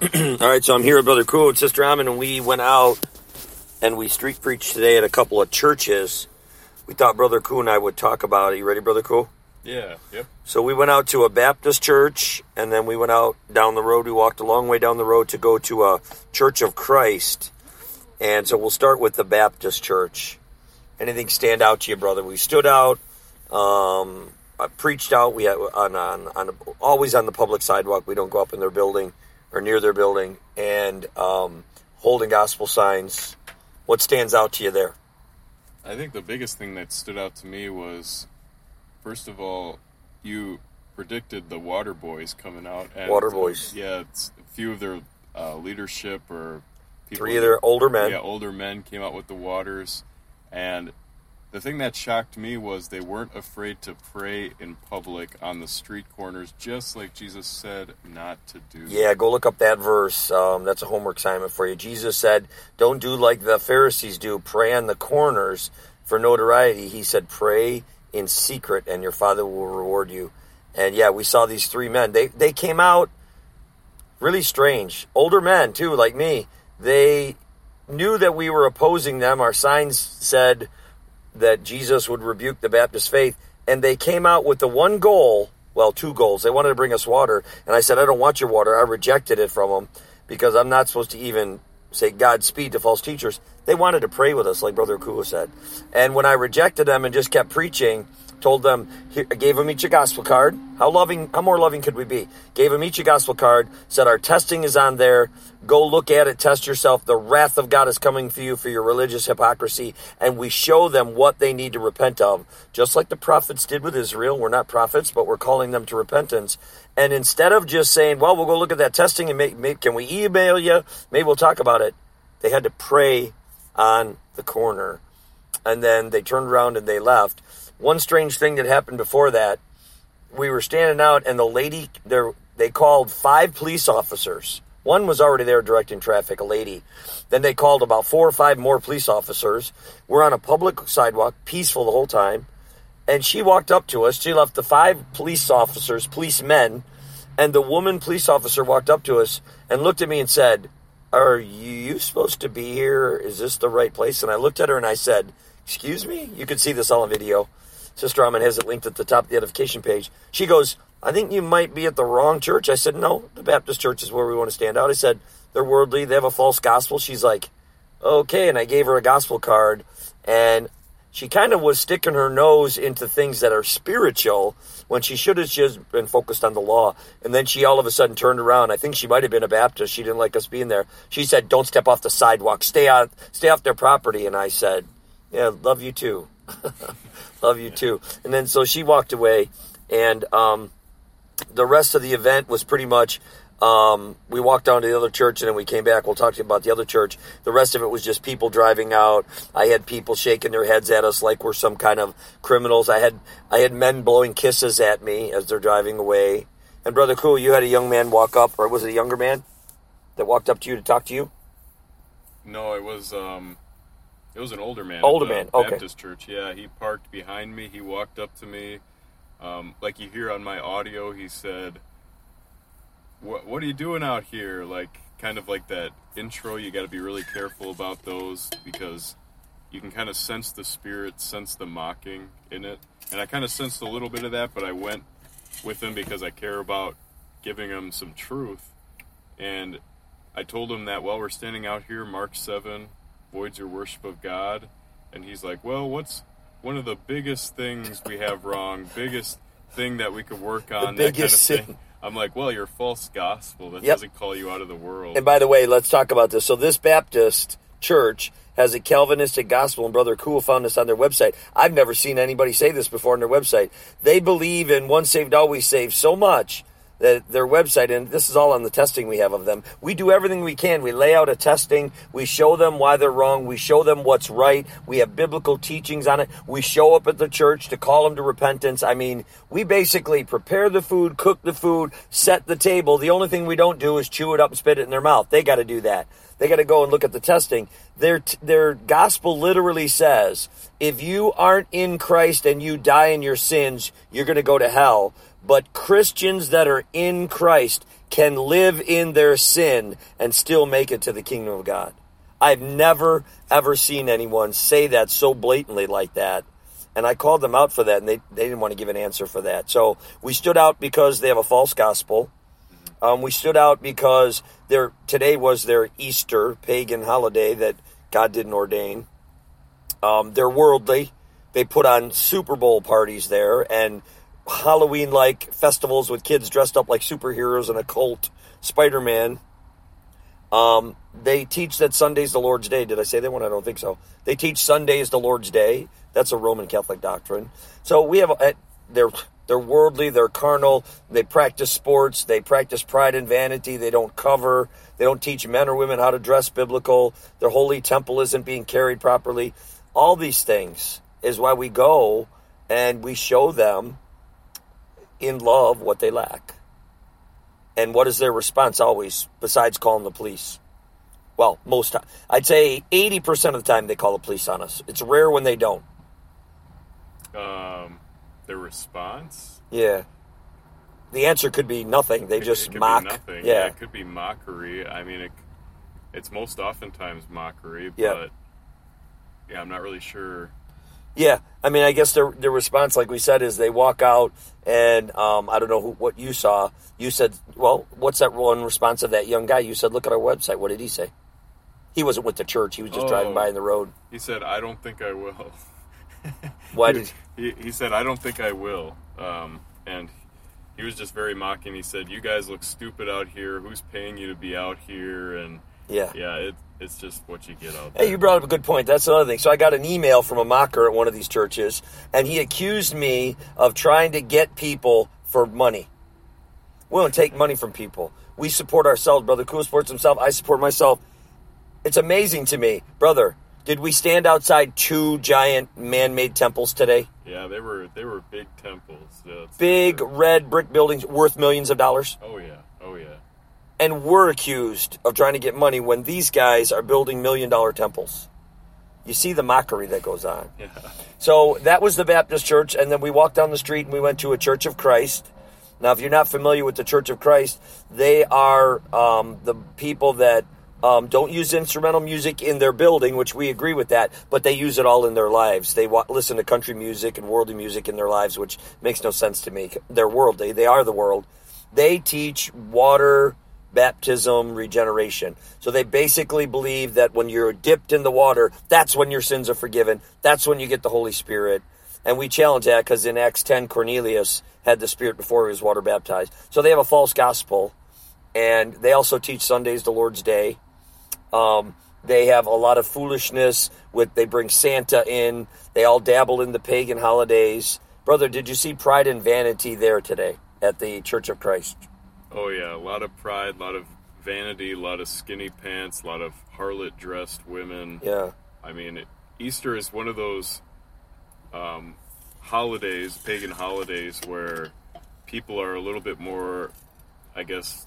All right, so I'm here with Brother Cool and Sister Amin, and we went out and we street preached today at a couple of churches. We thought Brother Cool and I would talk about it. You ready, Brother Cool? Yeah, yep. So we went out to a Baptist church, and then we went out down the road. We walked a long way down the road to go to a Church of Christ. And so we'll start with the Baptist church. Anything stand out to you, brother? We stood out. I preached out. We had always on the public sidewalk. We don't go up in their building or near their building, and holding gospel signs. What stands out to you there? I think the biggest thing that stood out to me was, first of all, you predicted the Water Boys coming out. And, Water Boys. Yeah, it's a few of their leadership or people. Three of their older men. Yeah, older men came out with the waters. And the thing that shocked me was they weren't afraid to pray in public on the street corners, just like Jesus said not to do. Yeah, go look up that verse. That's a homework assignment for you. Jesus said, don't do like the Pharisees do, pray on the corners for notoriety. He said, pray in secret and your Father will reward you. And yeah, we saw these three men. They came out really strange. Older men, too, like me. They knew that we were opposing them. Our signs said that Jesus would rebuke the Baptist faith, and they came out with the one goal, well, two goals. They wanted to bring us water, and I said, I don't want your water. I rejected it from them because I'm not supposed to even say Godspeed to false teachers. They wanted to pray with us, like Brother Kua said. And when I rejected them and just kept preaching, told them, gave them each a gospel card. How more loving could we be? Gave them each a gospel card, said our testing is on there. Go look at it, test yourself. The wrath of God is coming for you for your religious hypocrisy. And we show them what they need to repent of. Just like the prophets did with Israel. We're not prophets, but we're calling them to repentance. And instead of just saying, well, we'll go look at that testing and can we email you? Maybe we'll talk about it. They had to pray on the corner. And then they turned around and they left. One strange thing that happened before that, we were standing out and the lady, they called 5 police officers. One was already there directing traffic, a lady. Then they called about 4 or 5 more police officers. We're on a public sidewalk, peaceful the whole time. And she walked up to us. She left the 5 police officers, policemen, and the woman police officer walked up to us and looked at me and said, are you supposed to be here? Is this the right place? And I looked at her and I said, excuse me? You can see this all on video. Sister Amin has it linked at the top of the edification page. She goes, I think you might be at the wrong church. I said, no, the Baptist church is where we want to stand out. I said, they're worldly. They have a false gospel. She's like, okay. And I gave her a gospel card. And she kind of was sticking her nose into things that are spiritual when she should have just been focused on the law. And then she all of a sudden turned around. I think she might have been a Baptist. She didn't like us being there. She said, don't step off the sidewalk. Stay off their property. And I said, yeah, love you too. Love you too. And then so she walked away, and the rest of the event was pretty much, we walked down to the other church and then we came back. We'll talk to you about the other church. The rest of it was just people driving out. I had people shaking their heads at us like we're some kind of criminals. I had men blowing kisses at me as they're driving away. And Brother Cool, you had a young man walk up, or was it a younger man that walked up to you to talk to you? No, it was an older man. Older man, okay. Baptist church, yeah. He parked behind me. He walked up to me. Like you hear on my audio, he said, what are you doing out here? Like, kind of like that intro. You got to be really careful about those because you can kind of sense the spirit, sense the mocking in it. And I kind of sensed a little bit of that, but I went with him because I care about giving him some truth. And I told him that while we're standing out here, Mark 7 voids your worship of God. And he's like, well, what's one of the biggest things we have wrong, biggest thing that we could work on, that kind of thing? I'm like, well, your false gospel, that doesn't call you out of the world. And by the way, let's talk about this. So this Baptist church has a Calvinistic gospel, and Brother Cool found this on their website. I've never seen anybody say this before on their website. They believe in once saved, always saved so much that their website, and this is all on the testing we have of them, we do everything we can. We lay out a testing. We show them why they're wrong. We show them what's right. We have biblical teachings on it. We show up at the church to call them to repentance. I mean, we basically prepare the food, cook the food, set the table. The only thing we don't do is chew it up and spit it in their mouth. They got to do that. They got to go and look at the testing. Their gospel literally says, if you aren't in Christ and you die in your sins, you're going to go to hell. But Christians that are in Christ can live in their sin and still make it to the kingdom of God. I've never, ever seen anyone say that so blatantly like that. And I called them out for that, and they didn't want to give an answer for that. So we stood out because they have a false gospel. We stood out because today was their Easter pagan holiday that God didn't ordain. They're worldly. They put on Super Bowl parties there and Halloween-like festivals with kids dressed up like superheroes and a cult, Spider-Man. They teach that Sunday's the Lord's Day. Did I say that one? I don't think so. They teach Sunday is the Lord's Day. That's a Roman Catholic doctrine. So we have they're worldly, they're carnal, they practice sports, they practice pride and vanity, they don't cover, they don't teach men or women how to dress biblical, their holy temple isn't being carried properly. All these things is why we go and we show them in love what they lack. And what is their response always, besides calling the police? Well, I'd say 80% of the time they call the police on us. It's rare when they don't. Their response? Yeah. The answer could be nothing. They just it could mock. Be nothing. Yeah, it could be mockery. I mean, it's most oftentimes mockery, but yeah, I'm not really sure. Yeah, I mean, I guess their response, like we said, is they walk out and I don't know what you saw. You said, well, what's that one response of that young guy? You said, look at our website. What did he say? He wasn't with the church. He was just driving by in the road. He said, I don't think I will. Why did he said, I don't think I will. And he was just very mocking. He said, you guys look stupid out here. Who's paying you to be out here? And it's just what you get out there. Hey, you brought up a good point. That's another thing. So I got an email from a mocker at one of these churches, and he accused me of trying to get people for money. We don't take money from people. We support ourselves. Brother Kua supports himself. I support myself. It's amazing to me. Brother, did we stand outside 2 giant man-made temples today? Yeah, they were big temples. Big red brick buildings worth millions of dollars. Oh, yeah. And we're accused of trying to get money when these guys are building $1 million temples. You see the mockery that goes on. Yeah. So that was the Baptist church, and then we walked down the street and we went to a Church of Christ. Now, if you're not familiar with the Church of Christ, they are the people that don't use instrumental music in their building, which we agree with that, but they use it all in their lives. They listen to country music and worldly music in their lives, which makes no sense to me. They're worldly. They are the world. They teach water baptism, regeneration. So they basically believe that when you're dipped in the water, that's when your sins are forgiven. That's when you get the Holy Spirit. And we challenge that because in Acts 10, Cornelius had the Spirit before he was water baptized. So they have a false gospel. And they also teach Sunday's the Lord's Day. They have a lot of foolishness they bring Santa in. They all dabble in the pagan holidays. Brother, did you see pride and vanity there today at the Church of Christ? Oh, yeah, a lot of pride, a lot of vanity, a lot of skinny pants, a lot of harlot-dressed women. Yeah. I mean, Easter is one of those holidays, pagan holidays, where people are a little bit more, I guess,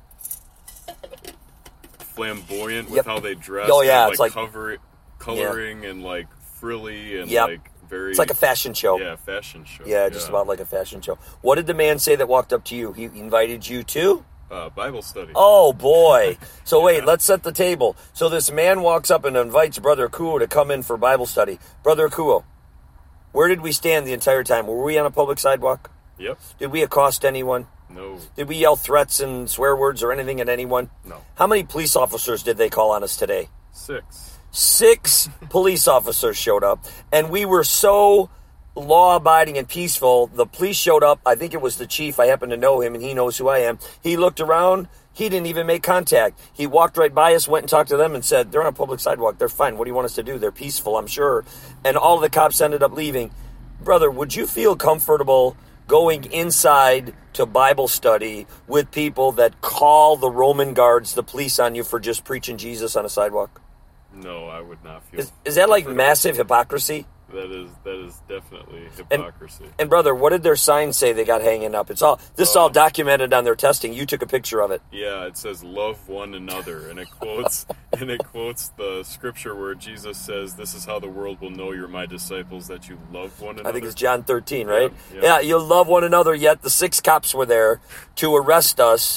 flamboyant with how they dress. Oh, yeah, it's like coloring and, like, frilly and, like, very... It's like a fashion show. Yeah, fashion show. Yeah, just about like a fashion show. What did the man say that walked up to you? He invited you to? Bible study. Oh, boy. So wait, let's set the table. So this man walks up and invites Brother Kua to come in for Bible study. Brother Kua, where did we stand the entire time? Were we on a public sidewalk? Yep. Did we accost anyone? No. Did we yell threats and swear words or anything at anyone? No. How many police officers did they call on us today? 6 police officers showed up, and we were so law-abiding and peaceful. The police showed up. I think it was the chief. I happen to know him, and he knows who I am. He looked around. He didn't even make contact. He walked right by us, went and talked to them, and said, they're on a public sidewalk. They're fine. What do you want us to do? They're peaceful, I'm sure. And all of the cops ended up leaving. Brother, would you feel comfortable going inside to Bible study with people that call the Roman guards, the police, on you for just preaching Jesus on a sidewalk? No, I would not feel. Is that like massive hypocrisy? That is definitely hypocrisy. And brother, what did their sign say they got hanging up? This is all documented on their testing. You took a picture of it. Yeah, it says "Love one another," and it quotes the scripture where Jesus says, "This is how the world will know you're my disciples, that you love one another." I think it's John 13, right? Yeah. Yeah, you love one another. Yet the 6 cops were there to arrest us,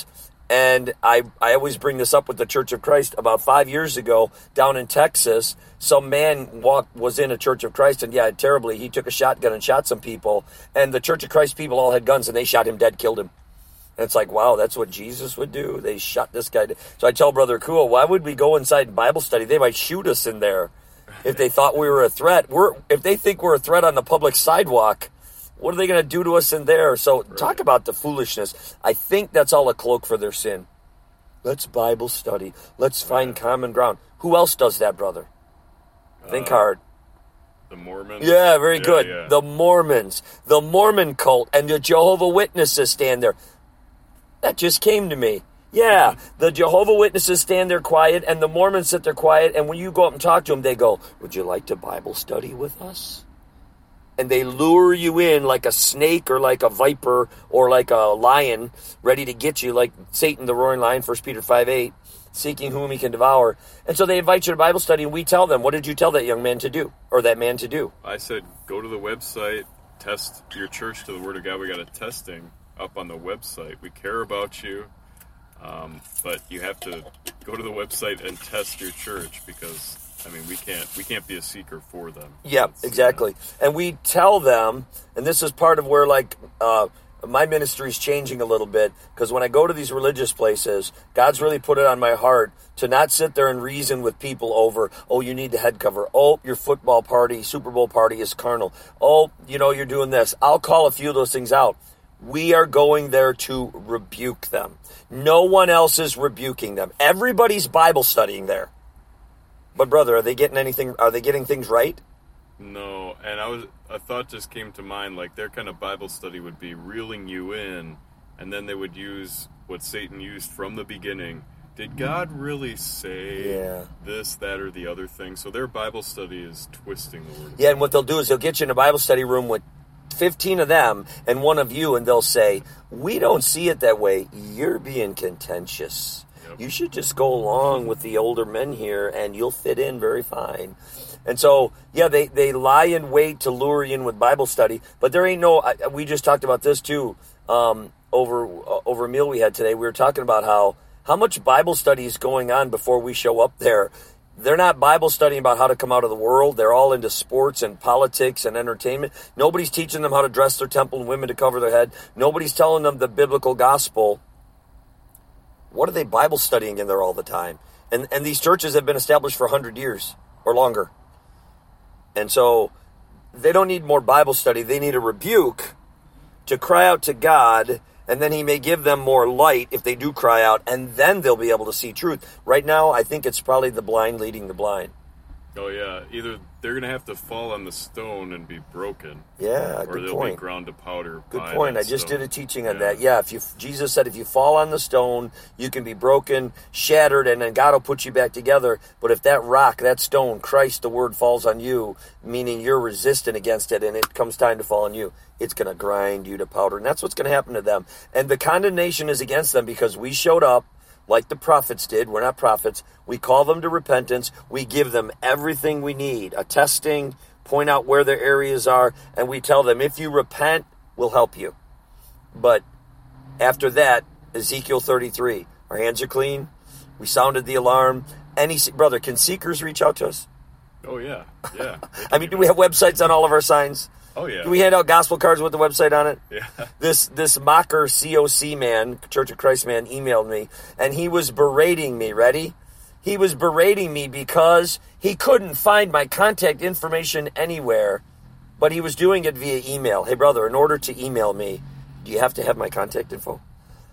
And I always bring this up with the Church of Christ. About 5 years ago, down in Texas, some man was in a Church of Christ, and terribly, he took a shotgun and shot some people. And the Church of Christ people all had guns, and they shot him dead, killed him. And it's like, wow, that's what Jesus would do? They shot this guy. So I tell Brother Kuo, why would we go inside Bible study? They might shoot us in there if they thought we were a threat. If they think we're a threat on the public sidewalk, what are they going to do to us in there? So talk about the foolishness. I think that's all a cloak for their sin. Let's Bible study. Let's find common ground. Who else does that, brother? Think hard. The Mormons? Yeah, very good. Yeah. The Mormons, the Mormon cult, and the Jehovah Witnesses stand there. That just came to me. Yeah, the Jehovah Witnesses stand there quiet, and the Mormons sit there quiet, and when you go up and talk to them, they go, would you like to Bible study with us? And they lure you in like a snake or like a viper or like a lion, ready to get you, like Satan, the roaring lion, 1 Peter 5:8, seeking whom he can devour. And so they invite you to Bible study, and we tell them, what did you tell that young man to do, or that man to do? I said, go to the website, test your church to the Word of God. We got a testing up on the website. We care about you, but you have to go to the website and test your church, because we can't be a seeker for them. Yeah, exactly. And we tell them, and this is part of where my ministry is changing a little bit, because when I go to these religious places, God's really put it on my heart to not sit there and reason with people over, oh, you need the head cover. Oh, your football party, Super Bowl party is carnal. Oh, you're doing this. I'll call a few of those things out. We are going there to rebuke them. No one else is rebuking them. Everybody's Bible studying there. But brother, are they getting anything? Are they getting things right? No, and a thought just came to mind, like their kind of Bible study would be reeling you in, and then they would use what Satan used from the beginning. Did God really say this, that, or the other thing? So their Bible study is twisting the word. Yeah, and what they'll do is they'll get you in a Bible study room with 15 of them and one of you, and they'll say, we don't see it that way. You're being contentious. Yep. You should just go along with the older men here, and you'll fit in very fine. And so, they lie in wait to lure you in with Bible study, but there ain't we just talked about this too, over a meal we had today. We were talking about how much Bible study is going on before we show up there. They're not Bible studying about how to come out of the world. They're all into sports and politics and entertainment. Nobody's teaching them how to dress their temple and women to cover their head. Nobody's telling them the biblical gospel. What are they Bible studying in there all the time? And these churches have been established for 100 years or longer. And so they don't need more Bible study. They need a rebuke to cry out to God, and then he may give them more light if they do cry out, and then they'll be able to see truth. Right now, I think it's probably the blind leading the blind. Oh, yeah. Either they're going to have to fall on the stone and be broken. Yeah, or they'll be ground to powder. Good point. I just did a teaching on that. Yeah, Jesus said if you fall on the stone, you can be broken, shattered, and then God will put you back together. But if that rock, that stone, Christ, the word, falls on you, meaning you're resistant against it, and it comes time to fall on you, it's going to grind you to powder. And that's what's going to happen to them. And the condemnation is against them because we showed up like the prophets did. We're not prophets. We call them to repentance. We give them everything we need, a testing, point out where their areas are, and we tell them, if you repent, we'll help you. But after that, Ezekiel 33, our hands are clean. We sounded the alarm. Brother, can seekers reach out to us? Oh, yeah. Yeah. Do we have websites on all of our signs? Oh, yeah. Do we hand out gospel cards with the website on it? Yeah. This mocker COC man, Church of Christ man, emailed me, and he was berating me. Ready? He was berating me because he couldn't find my contact information anywhere, but he was doing it via email. Hey, brother, in order to email me, do you have to have my contact info?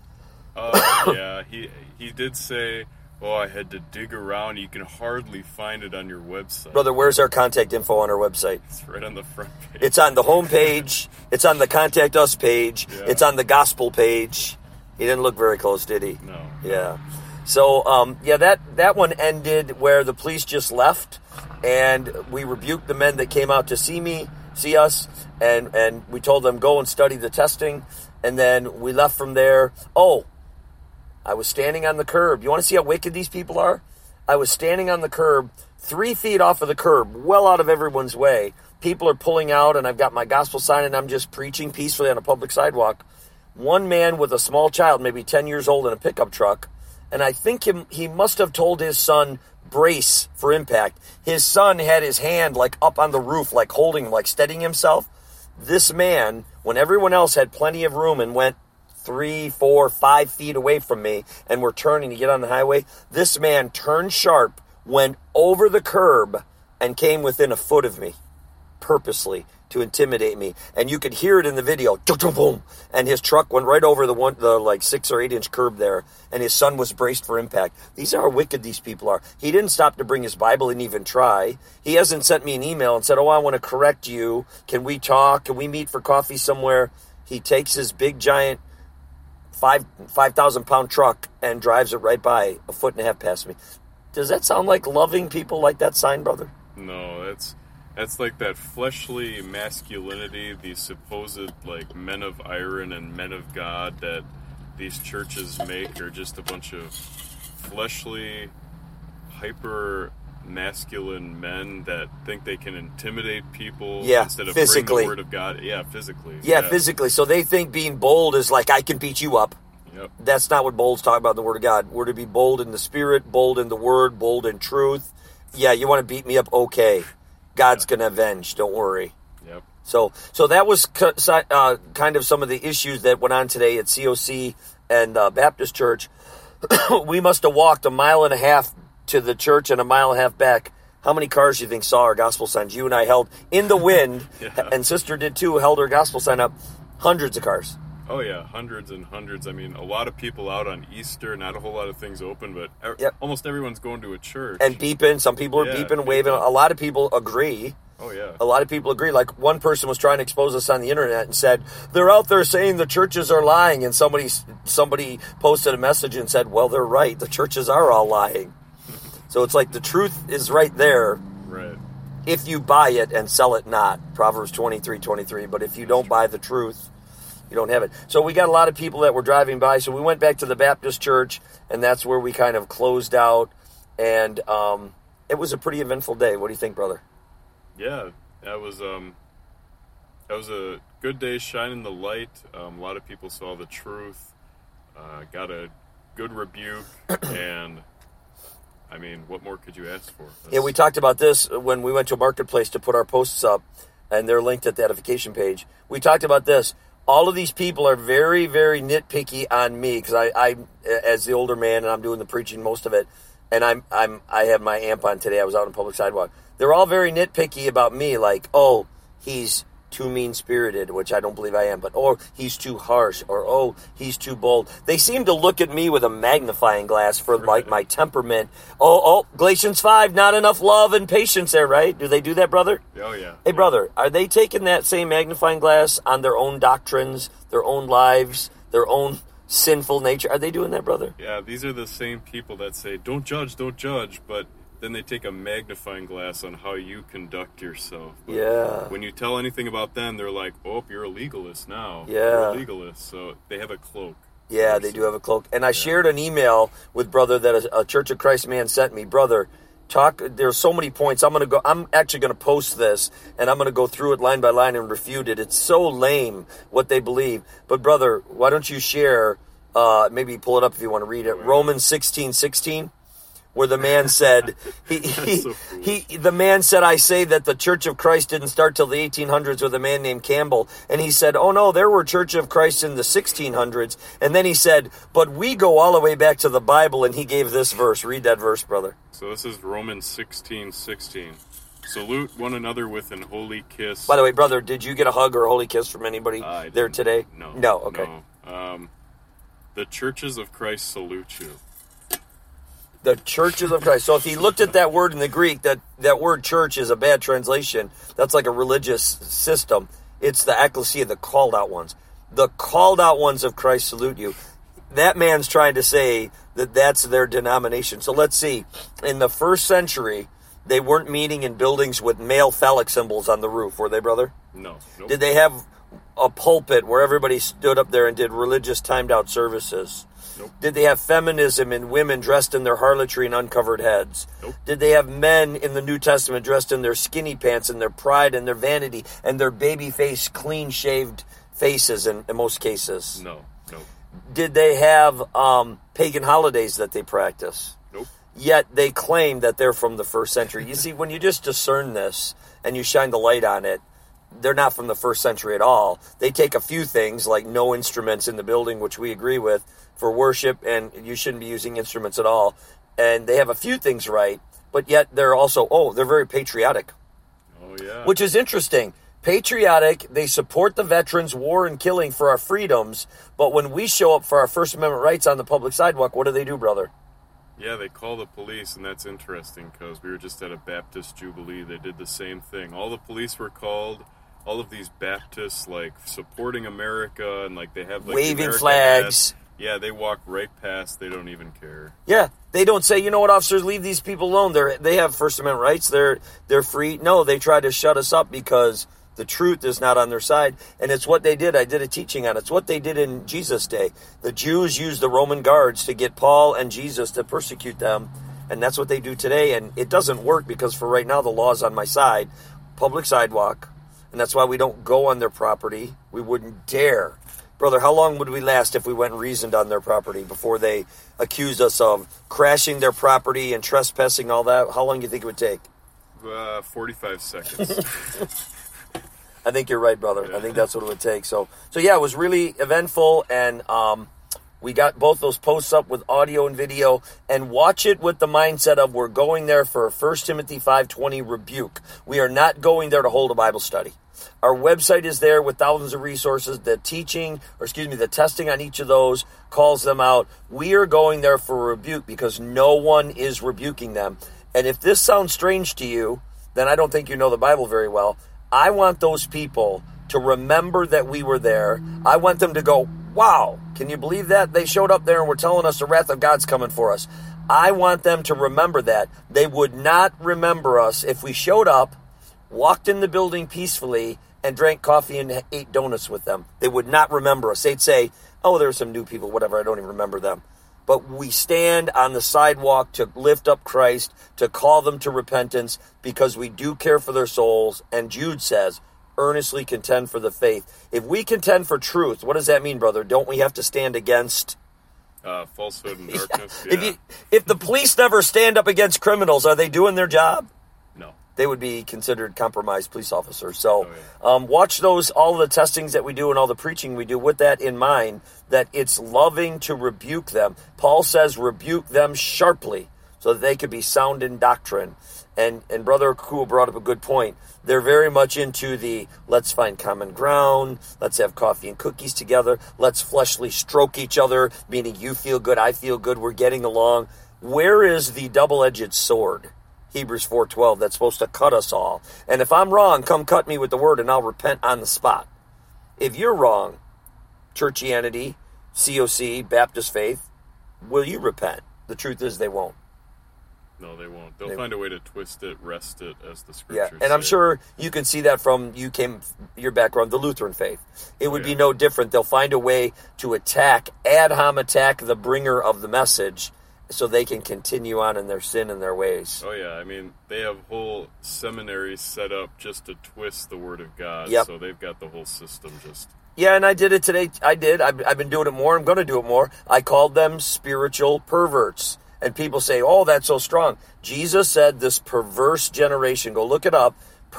Yeah. He did say, I had to dig around. You can hardly find it on your website. Brother, where's our contact info on our website? It's right on the front page. It's on the home page. It's on the Contact Us page. Yeah. It's on the Gospel page. He didn't look very close, did he? No. Yeah. So, that one ended where the police just left, and we rebuked the men that came out to see us, and we told them, go and study the testing, and then we left from there. I was standing on the curb. You want to see how wicked these people are? I was standing on the curb, 3 feet off of the curb, well out of everyone's way. People are pulling out, and I've got my gospel sign, and I'm just preaching peacefully on a public sidewalk. one man with a small child, maybe 10 years old, in a pickup truck. And I think he must have told his son, brace for impact. His son had his hand like up on the roof, like holding him, like steadying himself. This man, when everyone else had plenty of room and went 3, 4, 5 feet away from me and were turning to get on the highway, this man turned sharp, went over the curb, and came within a foot of me, purposely, to intimidate me. And you could hear it in the video. Boom. And his truck went right over the like 6 or 8 inch curb there. And his son was braced for impact. These are how wicked these people are. He didn't stop to bring his Bible and even try. He hasn't sent me an email and said, oh, I want to correct you. Can we talk? Can we meet for coffee somewhere? He takes his big, giant 5,000 pound truck and drives it right by, a foot and a half past me. Does that sound like loving people like that sign, brother? No, that's like that fleshly masculinity, these supposed like men of iron and men of God that these churches make are just a bunch of fleshly, hyper masculine men that think they can intimidate people instead of physically. bring the word of God. Yeah, physically. Yeah, physically. So they think being bold is like, I can beat you up. Yep. That's not what bold's talking about in the Word of God. We're to be bold in the Spirit, bold in the Word, bold in truth. Yeah, you want to beat me up? Okay. God's going to avenge. Don't worry. Yep. So that was kind of some of the issues that went on today at COC and Baptist Church. We must have walked 1.5 miles to the church and 1.5 miles back. How many cars do you think saw our gospel signs? You and I held in the wind, and Sister did too, held her gospel sign up. Hundreds of cars. Oh, yeah, hundreds and hundreds. I mean, a lot of people out on Easter, not a whole lot of things open, but almost everyone's going to a church. And beeping. Some people are beeping, waving. A lot of people agree. Oh, yeah. A lot of people agree. Like, one person was trying to expose us on the internet and said, they're out there saying the churches are lying. And somebody posted a message and said, well, they're right. The churches are all lying. So it's like the truth is right there. Right. If you buy it and sell it not. Proverbs 23:23. But if you don't buy the truth, you don't have it. So we got a lot of people that were driving by. So we went back to the Baptist church, and that's where we kind of closed out. And it was a pretty eventful day. What do you think, brother? Yeah, that was a good day shining the light. A lot of people saw the truth, got a good rebuke, and I mean, what more could you ask for? Yeah, we talked about this when we went to Marketplace to put our posts up, and they're linked at the edification page. We talked about this. All of these people are very, very nitpicky on me because I, as the older man, and I'm doing the preaching most of it, and I have my amp on today. I was out on public sidewalk. They're all very nitpicky about me, like, oh, he's too mean-spirited, which I don't believe I am, but, or he's too harsh, or, oh, he's too bold. They seem to look at me with a magnifying glass for, like, my temperament. Oh, Galatians 5, not enough love and patience there, right? Do they do that, brother? Oh, yeah. Hey, brother, are they taking that same magnifying glass on their own doctrines, their own lives, their own sinful nature? Are they doing that, brother? Yeah, these are the same people that say, don't judge, but then they take a magnifying glass on how you conduct yourself. But yeah. When you tell anything about them, they're like, oh, you're a legalist now. Yeah. You're a legalist. So they have a cloak. Yeah, they do have a cloak. And I shared an email with brother that a Church of Christ man sent me. Brother, there's so many points. I'm actually going to post this, and I'm going to go through it line by line and refute it. It's so lame what they believe. But brother, why don't you share, maybe pull it up if you want to read it, Romans 16:16. Where the man said, the man said, I say that the Church of Christ didn't start till the 1800s with a man named Campbell. And he said, oh no, there were Church of Christ in the 1600s. And then he said, but we go all the way back to the Bible. And he gave this verse. Read that verse, brother. So this is Romans 16:16. Salute one another with an holy kiss. By the way, brother, did you get a hug or a holy kiss from anybody there today? No. No, okay. No. The churches of Christ salute you. The churches of Christ. So if he looked at that word in the Greek, that word church is a bad translation. That's like a religious system. It's the ecclesia, the called out ones. The called out ones of Christ salute you. That man's trying to say that that's their denomination. So let's see. In the first century, they weren't meeting in buildings with male phallic symbols on the roof, were they, brother? No. Nope. Did they have a pulpit where everybody stood up there and did religious timed out services? Nope. Did they have feminism and women dressed in their harlotry and uncovered heads? Nope. Did they have men in the New Testament dressed in their skinny pants and their pride and their vanity and their baby-faced, clean-shaved faces in most cases. No. Did they have pagan holidays that they practice? Nope. Yet they claim that they're from the first century. You see, when you just discern this and you shine the light on it, they're not from the first century at all. They take a few things like no instruments in the building, which we agree with, for worship, and you shouldn't be using instruments at all. And they have a few things right, but yet they're also, they're very patriotic. Oh, yeah. Which is interesting. Patriotic, they support the veterans' war and killing for our freedoms, but when we show up for our First Amendment rights on the public sidewalk, what do, brother? Yeah, they call the police, and that's interesting because we were just at a Baptist Jubilee. They did the same thing. All the police were called. All of these Baptists, like, supporting America, and, like, they have, like, waving American flags. hats. Yeah, they walk right past. They don't even care. Yeah, they don't say, you know what, officers, leave these people alone. They have First Amendment rights. They're free. No, they try to shut us up because the truth is not on their side. And it's what they did. I did a teaching on it. It's what they did in Jesus' day. The Jews used the Roman guards to get Paul and Jesus to persecute them. And that's what they do today. And it doesn't work because for right now, the law is on my side. Public sidewalk. And that's why we don't go on their property. We wouldn't dare. Brother, how long would we last if we went and reasoned on their property before they accused us of crashing their property and trespassing, all that? How long do you think it would take? 45 seconds. I think you're right, brother. Yeah. I think that's what it would take. So yeah, it was really eventful, and we got both those posts up with audio and video, and watch it with the mindset of we're going there for 1 Timothy 5:20 rebuke. We are not going there to hold a Bible study. Our website is there with thousands of resources. The testing on each of those calls them out. We are going there for a rebuke because no one is rebuking them. And if this sounds strange to you, then I don't think you know the Bible very well. I want those people to remember that we were there. I want them to go, wow, can you believe that? They showed up there and were telling us the wrath of God's coming for us. I want them to remember that. They would not remember us if we showed up, walked in the building peacefully, and drank coffee and ate donuts with them. They would not remember us. They'd say, oh, there are some new people, whatever, I don't even remember them. But we stand on the sidewalk to lift up Christ, to call them to repentance, because we do care for their souls. And Jude says, earnestly contend for the faith. If we contend for truth, what does that mean, brother? Don't we have to stand against falsehood and darkness? Yeah. If the police never stand up against criminals, are they doing their job? No. They would be considered compromised police officers. So watch all the testings that we do and all the preaching we do with that in mind, that it's loving to rebuke them. Paul says rebuke them sharply so that they could be sound in doctrine. And Brother Cool brought up a good point. They're very much into the let's find common ground, let's have coffee and cookies together, let's fleshly stroke each other, meaning you feel good, I feel good, we're getting along. Where is the double-edged sword? Hebrews 4:12, that's supposed to cut us all. And if I'm wrong, come cut me with the word and I'll repent on the spot. If you're wrong, churchianity, COC, Baptist faith, will you repent? The truth is they won't. No, they won't. They'll find a way to twist it, wrest it, as the scriptures and I'm say. sure you can see that from your background, the Lutheran faith. It would be no different. They'll find a way to attack the bringer of the message, so they can continue on in their sin and their ways. Oh, yeah. I mean, they have whole seminaries set up just to twist the Word of God. Yep. So they've got the whole system just... Yeah, and I did it today. I've been doing it more. I'm going to do it more. I called them spiritual perverts. And people say, oh, that's so strong. Jesus said this perverse generation, go look it up,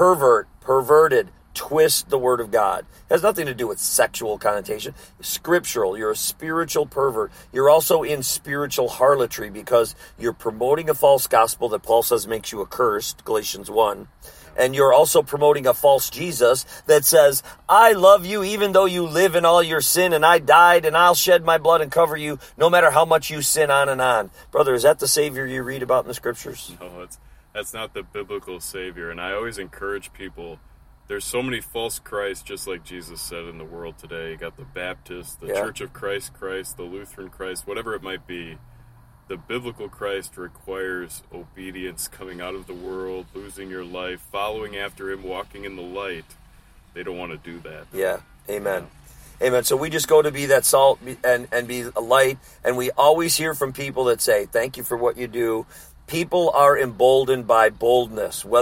perverted, twist the Word of God. It has nothing to do with sexual connotation. Scriptural. You're a spiritual pervert. You're also in spiritual harlotry because you're promoting a false gospel that Paul says makes you accursed, Galatians 1. And you're also promoting a false Jesus that says, I love you even though you live in all your sin, and I died and I'll shed my blood and cover you no matter how much you sin, on and on. Brother, is that the Savior you read about in the Scriptures? No, that's not the biblical Savior. And I always encourage people, there's so many false Christs, just like Jesus said, in the world today. You got the Baptist, the Church of Christ, the Lutheran Christ, whatever it might be. The biblical Christ requires obedience, coming out of the world, losing your life, following after him, walking in the light. They don't want to do that. Yeah, amen. Amen. So we just go to be that salt and be a light, and we always hear from people that say, thank you for what you do. People are emboldened by boldness, whether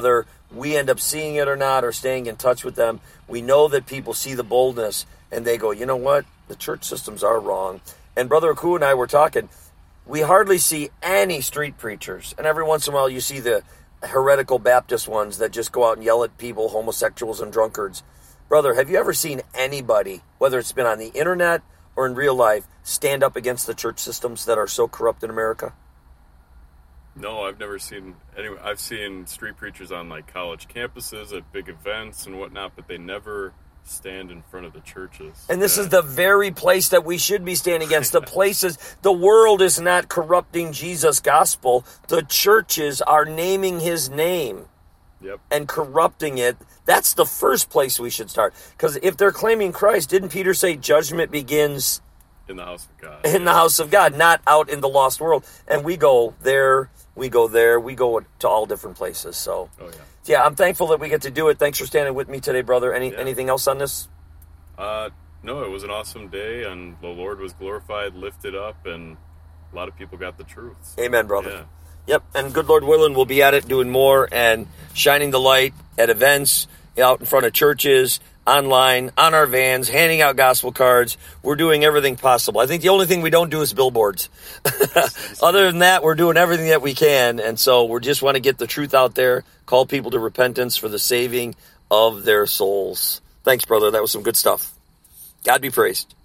we end up seeing it or not, or staying in touch with them, we know that people see the boldness and they go, you know what? The church systems are wrong. And Brother Aku and I were talking, we hardly see any street preachers. And every once in a while you see the heretical Baptist ones that just go out and yell at people, homosexuals and drunkards. Brother, have you ever seen anybody, whether it's been on the internet or in real life, stand up against the church systems that are so corrupt in America? No, I've never seen any. I've seen street preachers on like college campuses at big events and whatnot, but they never stand in front of the churches. And this is the very place that we should be standing against. The places, the world is not corrupting Jesus' gospel. The churches are naming his name. Yep. And corrupting it. That's the first place we should start. Because if they're claiming Christ, didn't Peter say judgment begins in the house of God? In the house of God, not out in the lost world. And we go there, we go there, we go to all different places. So, yeah, I'm thankful that we get to do it. Thanks for standing with me today, brother. Anything else on this? No, it was an awesome day, and the Lord was glorified, lifted up, and a lot of people got the truth. So, amen, brother. Yeah. Yep, and good Lord willing, we'll be at it doing more and shining the light at events, out in front of churches, online, on our vans, handing out gospel cards. We're doing everything possible. I think the only thing we don't do is billboards. Other than that, we're doing everything that we can. And so we just want to get the truth out there, call people to repentance for the saving of their souls. Thanks, brother. That was some good stuff. God be praised.